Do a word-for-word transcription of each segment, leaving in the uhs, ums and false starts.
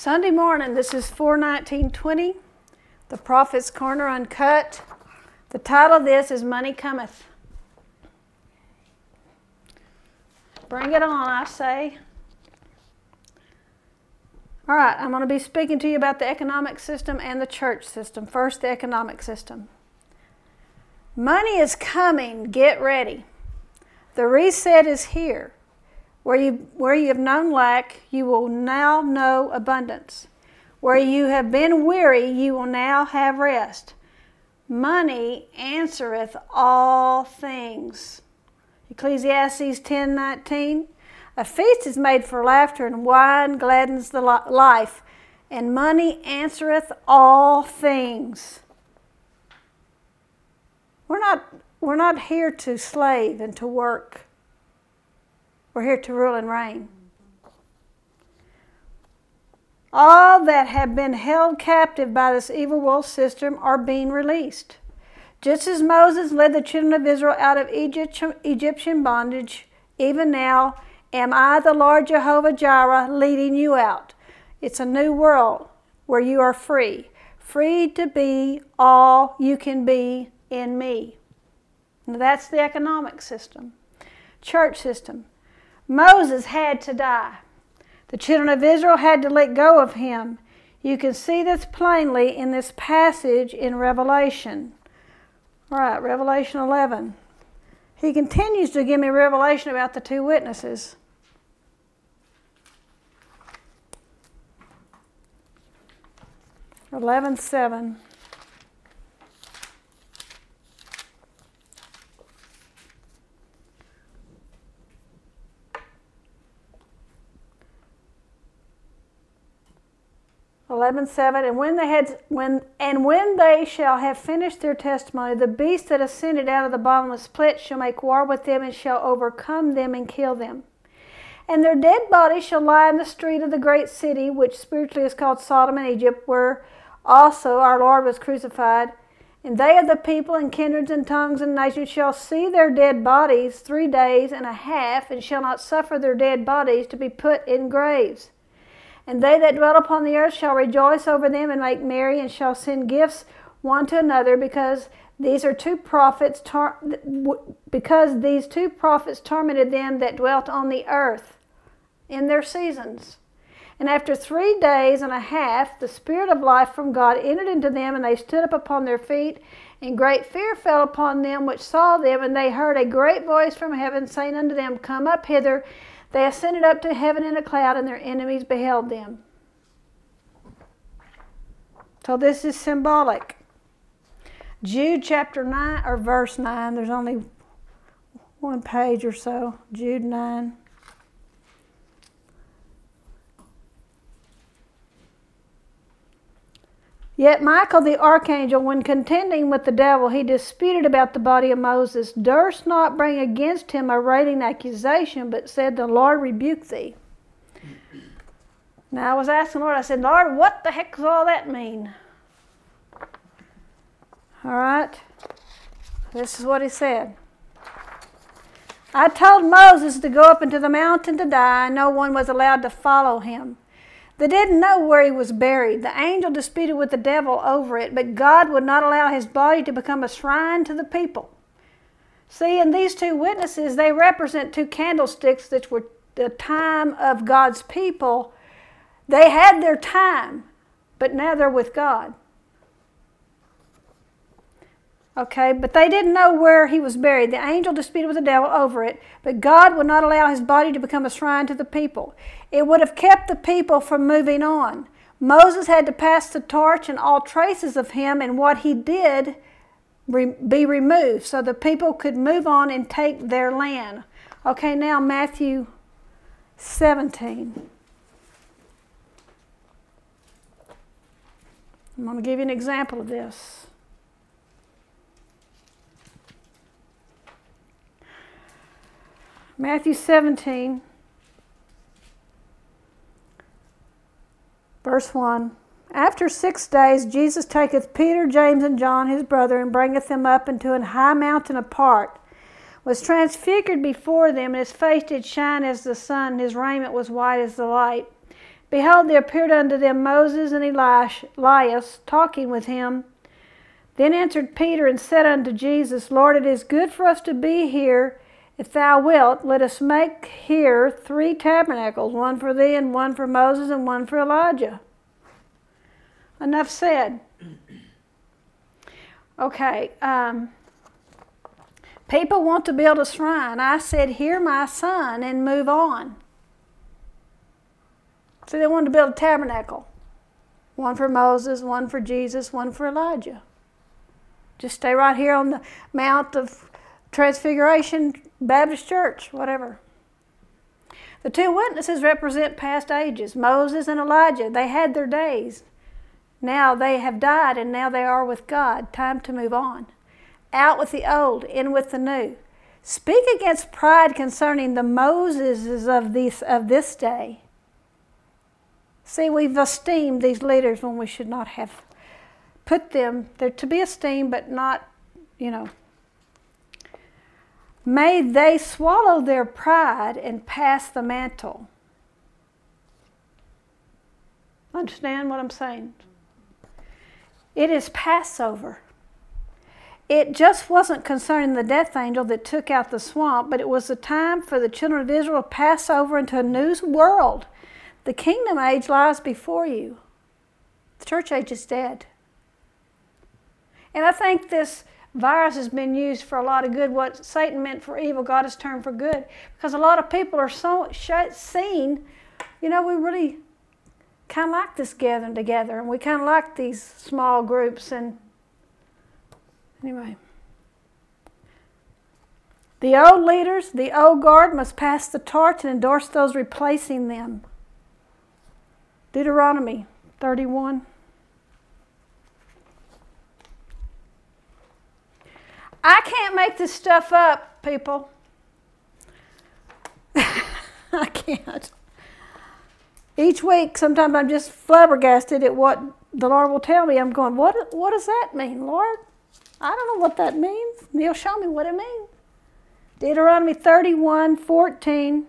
Sunday morning, this is four nineteen twenty, the Prophet's Corner Uncut. The title of this is Money Cometh. Bring it on, I say. All right, I'm going to be speaking to you about the economic system and the church system. First, the economic system. Money is coming. Get ready. The reset is here. Where you, where you have known lack, you will now know abundance. Where you have been weary, you will now have rest. Money answereth all things. Ecclesiastes ten nineteen. A feast is made for laughter, and wine gladdens the life, and money answereth all things. We're not, we're not here to slave and to work. We're here to rule and reign. All that have been held captive by this evil world system are being released. Just as Moses led the children of Israel out of Egypt, Egyptian bondage, even now am I, the Lord Jehovah Jireh, leading you out. It's a new world where you are free. Free to be all you can be in me. Now that's the economic system. Church system. Moses had to die. The children of Israel had to let go of him. You can see this plainly in this passage in Revelation. All right, Revelation eleven. He continues to give me revelation about the two witnesses. eleven seven. eleven seven, and when they had when and when they shall have finished their testimony, the beast that ascended out of the bottomless pit shall make war with them and shall overcome them and kill them. And their dead bodies shall lie in the street of the great city, which spiritually is called Sodom and Egypt, where also our Lord was crucified. And they of the people and kindreds and tongues and nations shall see their dead bodies three days and a half, and shall not suffer their dead bodies to be put in graves. And they that dwell upon the earth shall rejoice over them and make merry, and shall send gifts one to another, because these are two prophets, tar- because these two prophets tormented them that dwelt on the earth in their seasons. And after three days and a half, the Spirit of life from God entered into them, and they stood up upon their feet, and great fear fell upon them which saw them, and they heard a great voice from heaven saying unto them, Come up hither. They ascended up to heaven in a cloud, and their enemies beheld them. So this is symbolic. Jude chapter nine, or verse nine, there's only one page or so. Jude nine. Yet Michael the archangel, when contending with the devil, he disputed about the body of Moses, durst not bring against him a railing accusation, but said, The Lord rebuke thee. Now I was asking the Lord, I said, Lord, what the heck does all that mean? All right, this is what he said. I told Moses to go up into the mountain to die, and no one was allowed to follow him. They didn't know where he was buried. The angel disputed with the devil over it, but God would not allow his body to become a shrine to the people. See, in these two witnesses, they represent two candlesticks that were the time of God's people. They had their time, but now they're with God. Okay, but they didn't know where he was buried. The angel disputed with the devil over it, but God would not allow his body to become a shrine to the people. It would have kept the people from moving on. Moses had to pass the torch, and all traces of him and what he did re- be removed so the people could move on and take their land. Okay, now Matthew seventeen. I'm going to give you an example of this. Matthew seventeen, verse one. After six days Jesus taketh Peter, James, and John his brother, and bringeth them up into an high mountain apart, was transfigured before them, and his face did shine as the sun, and his raiment was white as the light. Behold, there appeared unto them Moses and Elias, talking with him. Then answered Peter and said unto Jesus, Lord, it is good for us to be here. If thou wilt, let us make here three tabernacles, one for thee, and one for Moses, and one for Elijah. Enough said. Okay, um, people want to build a shrine. I said, hear my son, and move on. So they wanted to build a tabernacle. One for Moses, one for Jesus, one for Elijah. Just stay right here on the Mount of Transfiguration Baptist Church, whatever. The two witnesses represent past ages, Moses and Elijah. They had their days. Now they have died, and now they are with God. Time to move on. Out with the old, in with the new. Speak against pride concerning the Moseses of this, of this day. See, we've esteemed these leaders when we should not have put them. They're to be esteemed, but not, you know. May they swallow their pride and pass the mantle. Understand what I'm saying? It is Passover. It just wasn't concerning the death angel that took out the swamp, but it was the time for the children of Israel to pass over into a new world. The kingdom age lies before you. The church age is dead. And I think this virus has been used for a lot of good. What Satan meant for evil, God has turned for good. Because a lot of people are so seen, you know, we really kind of like this gathering together. And we kind of like these small groups. And anyway. The old leaders, the old guard must pass the torch and endorse those replacing them. Deuteronomy thirty-one. I can't make this stuff up, people. I can't. Each week, sometimes I'm just flabbergasted at what the Lord will tell me. I'm going, what, what does that mean, Lord? I don't know what that means. And He'll show me what it means. Deuteronomy thirty-one fourteen.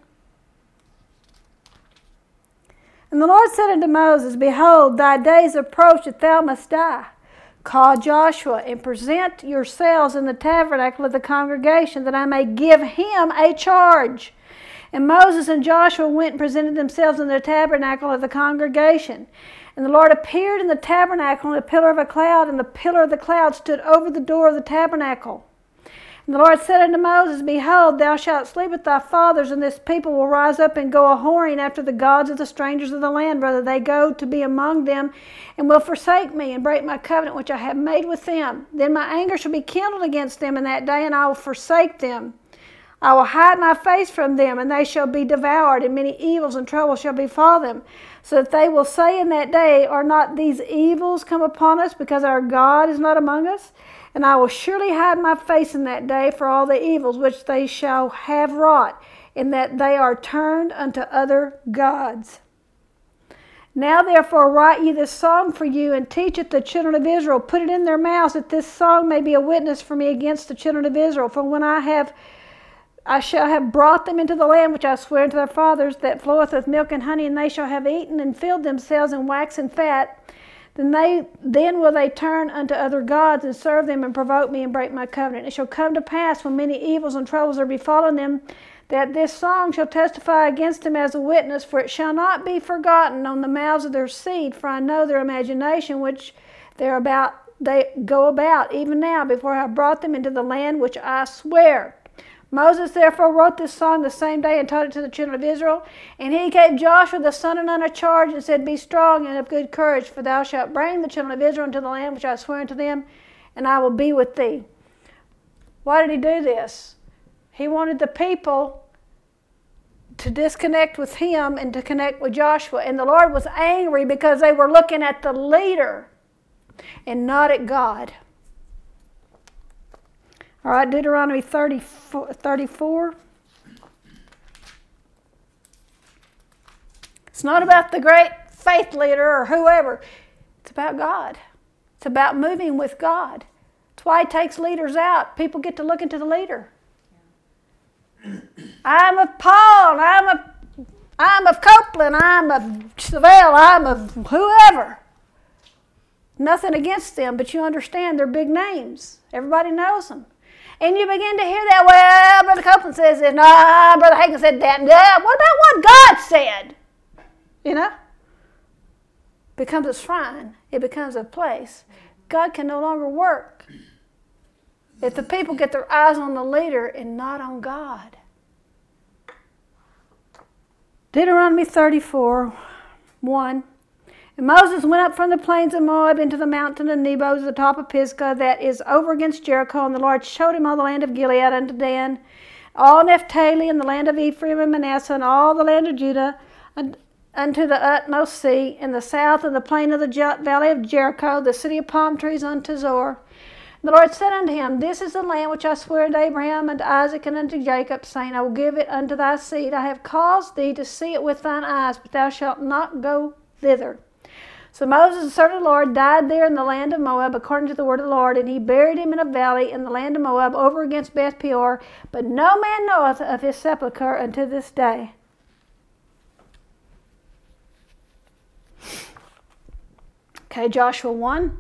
And the Lord said unto Moses, Behold, thy days approach that thou must die. Call Joshua and present yourselves in the tabernacle of the congregation, that I may give him a charge. And Moses and Joshua went and presented themselves in the tabernacle of the congregation. And the Lord appeared in the tabernacle in a pillar of a cloud, and the pillar of the cloud stood over the door of the tabernacle. And the Lord said unto Moses, Behold, thou shalt sleep with thy fathers, and this people will rise up and go a-whoring after the gods of the strangers of the land, whether they go to be among them, and will forsake me, and break my covenant which I have made with them. Then my anger shall be kindled against them in that day, and I will forsake them. I will hide my face from them, and they shall be devoured, and many evils and troubles shall befall them. So that they will say in that day, Are not these evils come upon us, because our God is not among us? And I will surely hide my face in that day for all the evils which they shall have wrought, in that they are turned unto other gods. Now therefore write ye this song for you, and teach it the children of Israel. Put it in their mouths, that this song may be a witness for me against the children of Israel. For when I have I shall have brought them into the land which I swear unto their fathers, that floweth with milk and honey, and they shall have eaten and filled themselves and waxen fat. Then they then will they turn unto other gods and serve them and provoke me and break my covenant. It shall come to pass when many evils and troubles are befallen them, that this song shall testify against them as a witness, for it shall not be forgotten on the mouths of their seed, for I know their imagination which they're about they go about even now, before I have brought them into the land which I swear. Moses therefore wrote this song the same day and taught it to the children of Israel. And he gave Joshua the son of Nun a charge and said, Be strong and of good courage, for thou shalt bring the children of Israel into the land which I swear unto them, and I will be with thee. Why did he do this? He wanted the people to disconnect with him and to connect with Joshua. And the Lord was angry because they were looking at the leader and not at God. All right, Deuteronomy thirty-four. It's not about the great faith leader or whoever. It's about God. It's about moving with God. That's why He takes leaders out. People get to look into the leader. I'm of Paul. I'm of I'm of Copeland, I'm of Seville, I'm of whoever. Nothing against them, but you understand they're big names. Everybody knows them. And you begin to hear that, well, Brother Copeland says this, no, Brother Hagin said that, and uh, what about what God said? You know? Becomes a shrine. It becomes a place. God can no longer work if the people get their eyes on the leader and not on God. Deuteronomy thirty-four, one. And Moses went up from the plains of Moab into the mountain of Nebo to the top of Pisgah that is over against Jericho. And the Lord showed him all the land of Gilead unto Dan, all Naphtali, and the land of Ephraim and Manasseh, and all the land of Judah, and unto the utmost sea, in the south of the plain of the valley of Jericho, the city of palm trees unto Zor. And the Lord said unto him, This is the land which I sware unto Abraham, and to Isaac, and unto Jacob, saying, I will give it unto thy seed. I have caused thee to see it with thine eyes, but thou shalt not go thither. So Moses, the servant of the Lord, died there in the land of Moab, according to the word of the Lord, and he buried him in a valley in the land of Moab, over against Beth Peor. But no man knoweth of his sepulchre unto this day. Okay, Joshua one.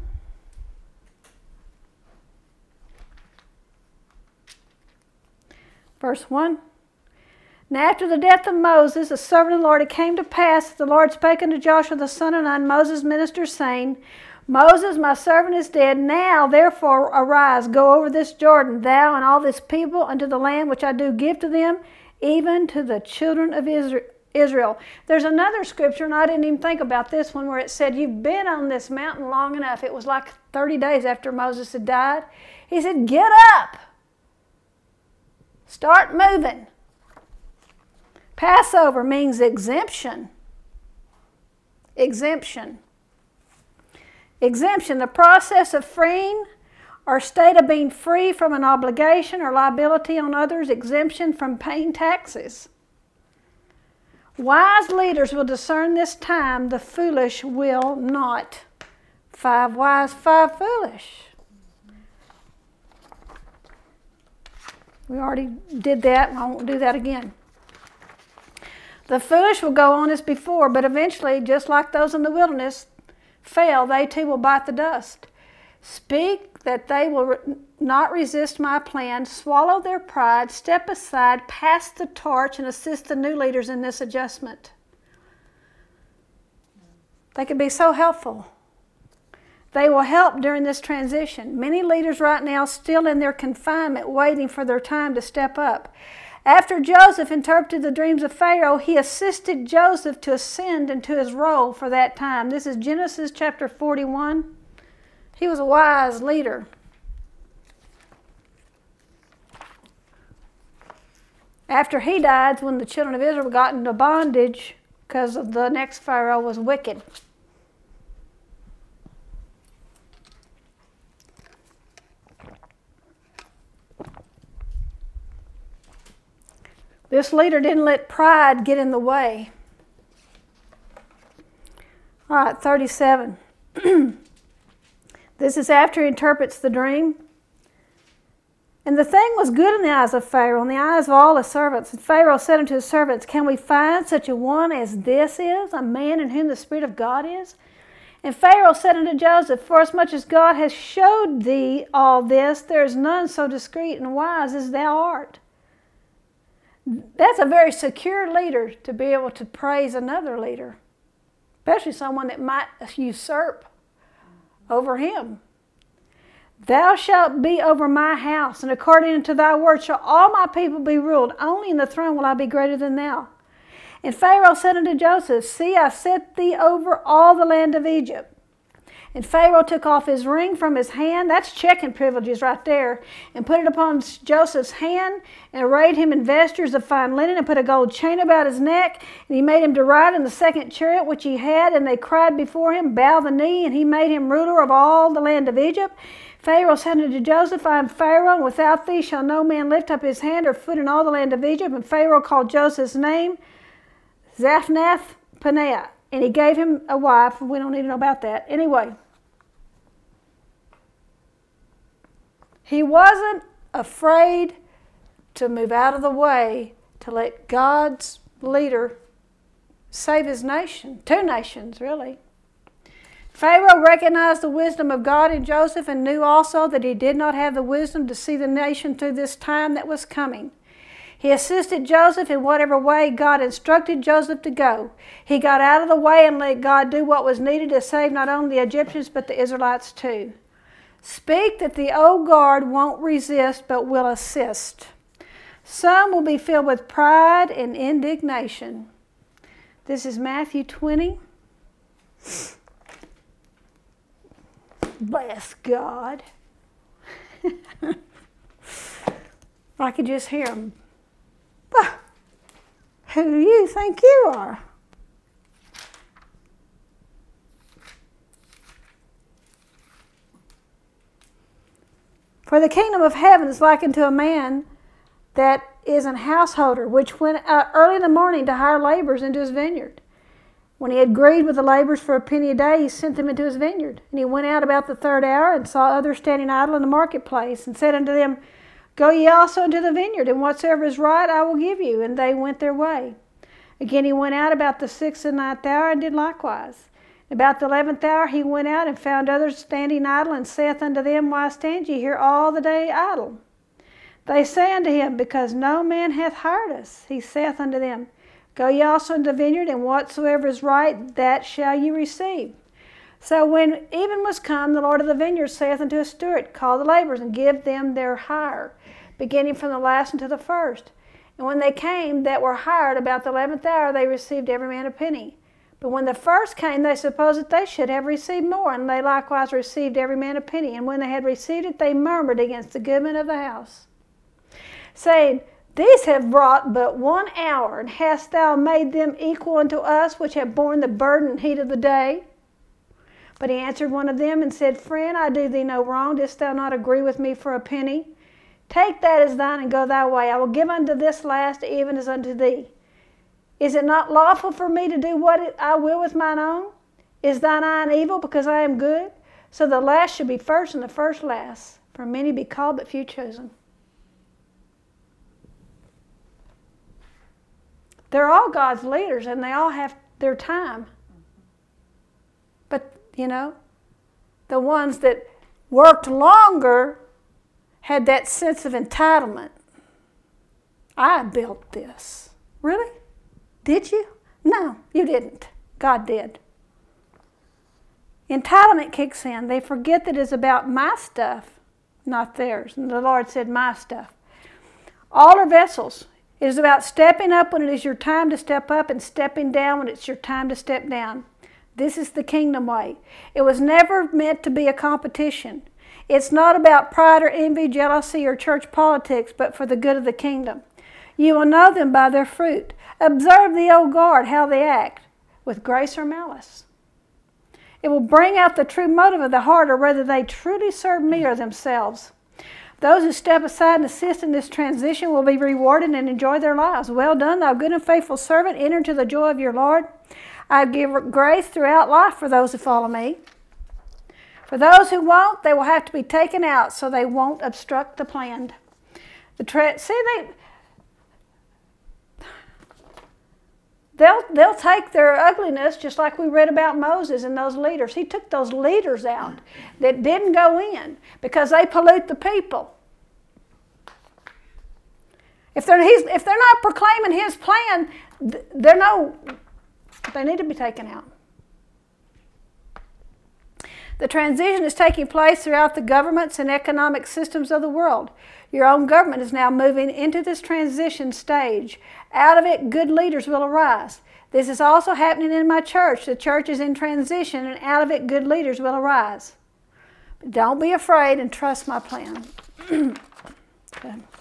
Verse one. Now after the death of Moses, the servant of the Lord, it came to pass that the Lord spake unto Joshua the son of Nun, Moses' minister, saying, Moses, my servant, is dead. Now therefore arise, go over this Jordan, thou and all this people, unto the land which I do give to them, even to the children of Israel. There's another scripture, and I didn't even think about this one, where it said, you've been on this mountain long enough. It was like thirty days after Moses had died. He said, get up. Start moving. Passover means exemption. Exemption. Exemption, the process of freeing or state of being free from an obligation or liability on others, exemption from paying taxes. Wise leaders will discern this time, the foolish will not. Five wise, five foolish. We already did that, and I won't do that again. The foolish will go on as before, but eventually, just like those in the wilderness fell, they too will bite the dust. Speak that they will re- not resist my plan, swallow their pride, step aside, pass the torch, and assist the new leaders in this adjustment. They can be so helpful. They will help during this transition. Many leaders right now still in their confinement, waiting for their time to step up. After Joseph interpreted the dreams of Pharaoh, he assisted Joseph to ascend into his role for that time. This is Genesis chapter forty-one. He was a wise leader. After he died, when the children of Israel got into bondage because of the next Pharaoh was wicked. This leader didn't let pride get in the way. All right, thirty-seven. This is after he interprets the dream. And the thing was good in the eyes of Pharaoh, in the eyes of all his servants. And Pharaoh said unto his servants, Can we find such a one as this is, a man in whom the Spirit of God is? And Pharaoh said unto Joseph, Forasmuch as God has showed thee all this, there is none so discreet and wise as thou art. That's a very secure leader to be able to praise another leader, especially someone that might usurp over him. Thou shalt be over my house, and according unto thy word shall all my people be ruled. Only in the throne will I be greater than thou. And Pharaoh said unto Joseph, See, I set thee over all the land of Egypt. And Pharaoh took off his ring from his hand, that's checking privileges right there, and put it upon Joseph's hand, and arrayed him in vestures of fine linen, and put a gold chain about his neck. And he made him to ride in the second chariot which he had, and they cried before him, Bow the knee, and he made him ruler of all the land of Egypt. Pharaoh said unto Joseph, I am Pharaoh, and without thee shall no man lift up his hand or foot in all the land of Egypt. And Pharaoh called Joseph's name Zaphnath Paneah. And he gave him a wife. We don't need to know about that. Anyway, he wasn't afraid to move out of the way to let God's leader save his nation, two nations really. Pharaoh recognized the wisdom of God in Joseph and knew also that he did not have the wisdom to see the nation through this time that was coming. He assisted Joseph in whatever way God instructed Joseph to go. He got out of the way and let God do what was needed to save not only the Egyptians but the Israelites too. Speak that the old guard won't resist but will assist. Some will be filled with pride and indignation. This is Matthew twenty. Bless God. I could just hear him. Who do you think you are? For the kingdom of heaven is likened to a man that is an householder, which went out early in the morning to hire laborers into his vineyard. When he had agreed with the laborers for a penny a day, he sent them into his vineyard. And he went out about the third hour and saw others standing idle in the marketplace, and said unto them, Go ye also into the vineyard, and whatsoever is right I will give you. And they went their way. Again he went out about the sixth and ninth hour, and did likewise. About the eleventh hour he went out, and found others standing idle, and saith unto them, Why stand ye here all the day idle? They say unto him, Because no man hath hired us. He saith unto them, Go ye also into the vineyard, and whatsoever is right, that shall ye receive. So when even was come, the Lord of the vineyard saith unto his steward, Call the laborers, and give them their hire, beginning from the last unto the first. And when they came that were hired about the eleventh hour, they received every man a penny. But when the first came, they supposed that they should have received more, and they likewise received every man a penny. And when they had received it, they murmured against the goodman of the house, saying, These have brought but one hour, and hast thou made them equal unto us, which have borne the burden and heat of the day? But he answered one of them, and said, Friend, I do thee no wrong. Didst thou not agree with me for a penny? Take that as thine, and go thy way. I will give unto this last even as unto thee. Is it not lawful for me to do what I will with mine own? Is thine eye an evil, because I am good? So the last should be first, and the first last. For many be called, but few chosen. They're all God's leaders, and they all have their time. But, you know, the ones that worked longer had that sense of entitlement. I built this. Really? Did you? No, you didn't. God did. Entitlement kicks in. They forget that it's about my stuff, not theirs. And the Lord said, my stuff. All are vessels. It is about stepping up when it is your time to step up, and stepping down when it's your time to step down. This is the kingdom way. It was never meant to be a competition. It's not about pride or envy, jealousy, or church politics, but for the good of the kingdom. You will know them by their fruit. Observe the old guard, how they act, with grace or malice. It will bring out the true motive of the heart, or whether they truly serve me or themselves. Those who step aside and assist in this transition will be rewarded and enjoy their lives. Well done, thou good and faithful servant. Enter into the joy of your Lord. I give grace throughout life for those who follow me. For those who won't, they will have to be taken out so they won't obstruct the planned. The tra- See, they... They'll, they'll take their ugliness, just like we read about Moses and those leaders. He took those leaders out that didn't go in because they pollute the people. If they're, he's, if they're not proclaiming his plan, they're no, they need to be taken out. The transition is taking place throughout the governments and economic systems of the world. Your own government is now moving into this transition stage. Out of it, good leaders will arise. This is also happening in my church. The church is in transition, and out of it, good leaders will arise. But don't be afraid, and trust my plan. Okay.